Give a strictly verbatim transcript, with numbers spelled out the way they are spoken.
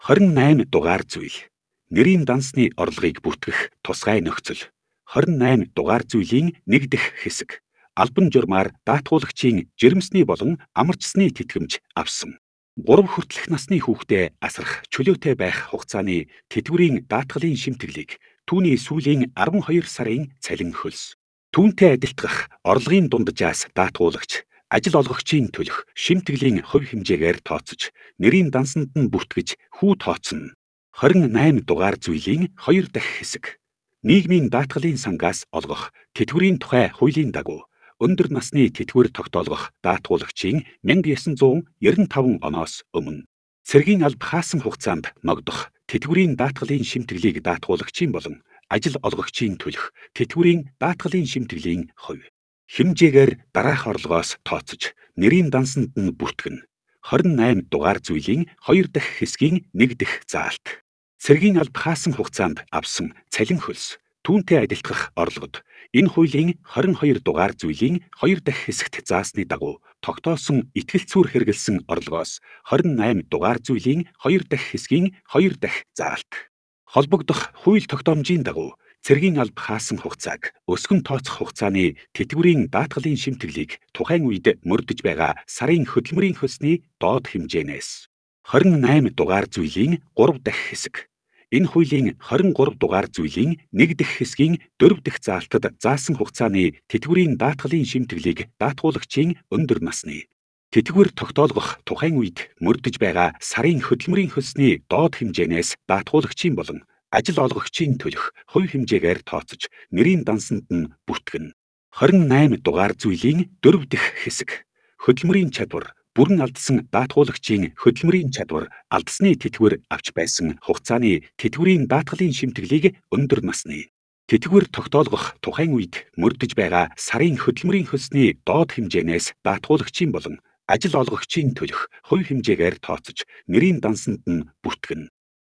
хорин найман дугаар зүйл. Нэрийн дансны орлогыг бүртгэх тусгай нөхцөл. хорин найман дугаар зүйлийн нэг дэх хэсэг. Албан журмаар даатгуулагчийн жирэмсний болон амарчсны тэтгэмж авсан. гурав хүртэлх насны хүүхдээ асрах чөлөөтэй байх хугацааны тэтгэврийн даатгалын шимтгэлийг түүний сүүлийн арван хоёр сарын цалин хөлс. Түүнтэй адилтгах орлогын дунджаас даатгуулагч ажил олгогчийн төлөх шимтгэлийн хувь хэмжээгээр тооцож нэрийн дансанд нь бүртгэж хүү тооцно. хорин найман дугаар зүйлийн хоёр дахь хэсэг. Нийгмийн даатгалын сангаас олгох тэтгэврийн тухай хуулийн дагуу өндөр насны тэтгэвэр тогтоолгох даатгуулагчийн мянга ясан зуун ерөн таван оноос өмнө цэргийн алба хаасан хугацаанд ногдох тэтгэврийн даатгалын шимтгэлийг даатгуулагчийн болон ажил олгогчийн төлөх тэтгэврийн даатгалын шимтгэлийн хувь хэмжээгээр дараах орлогоос тооцож нэрийн дансанд нь бүртгэн. хорин найман дугаар зүйлийн хоёр дахь хэсгийн нэг дэх заалт. Цэргийн алба хаасан хугацаанд авсан цалин хөлс түүнтэй адилтгах орлогод энэ хуулийн хорин хоёр дугаар зүйлийн хоёр дахь хэсэгт заасны дагуу тогтоосон итгэл зүйр хэрэгэлсэн орлогоос хорин найман дугаар зүйлийн хоёр дахь хэсгийн хоёр дахь заалт. Холбогдох хууль тогтоомжийн дагуу цэргийн алба хаасан хугацааг өсгөн тооцох хугацааны тэтгэврийн даатгалын шимтгэлийг тухайн үед мөрдөж байгаа сарын хөдөлмөрийн хөлсний доод хэмжээнээс хорин найман дугаар зүйлийн гурав дахь хэсэг. Энэ хуулийн хорин гурав дугаар зүйлийн нэг дэх хэсгийн дөрөв дэх заалтад заасан хугацааны тэтгэврийн даатгалын шимтгэлийг даатгуулагчийн өндөр насны тэтгэвэр тогтоолгох тухайн үед мөрдөж байгаа сарын хөдөлмөрийн хөлсний доод хэмжээнээс даатгуулагчийн болон ажил олгогчийн төлөх хувь хэмжээгээр тооцож нэрийн дансанд нь бүртгэн. хорин найман дугаар зүйлийн дөрөв дэх хэсэг. Хөдөлмөрийн чадвар бүрэн алдсан даатгуулагчийн хөдөлмөрийн чадвар алдсны тэтгэвэр авч байсан хугацааны тэтгэврийн даатгалын шимтгэлийг өндөр насны тэтгэвэр тогтоолгох тухайн үед мөрдөж байгаа сарын хөдөлмөрийн хөлсний доод хэмжээнээс даатгуулагчийн болон ажил олгогчийн төлөх хувь хэмжээгээр тооцож нэрийн дансанд нь бүртгэн.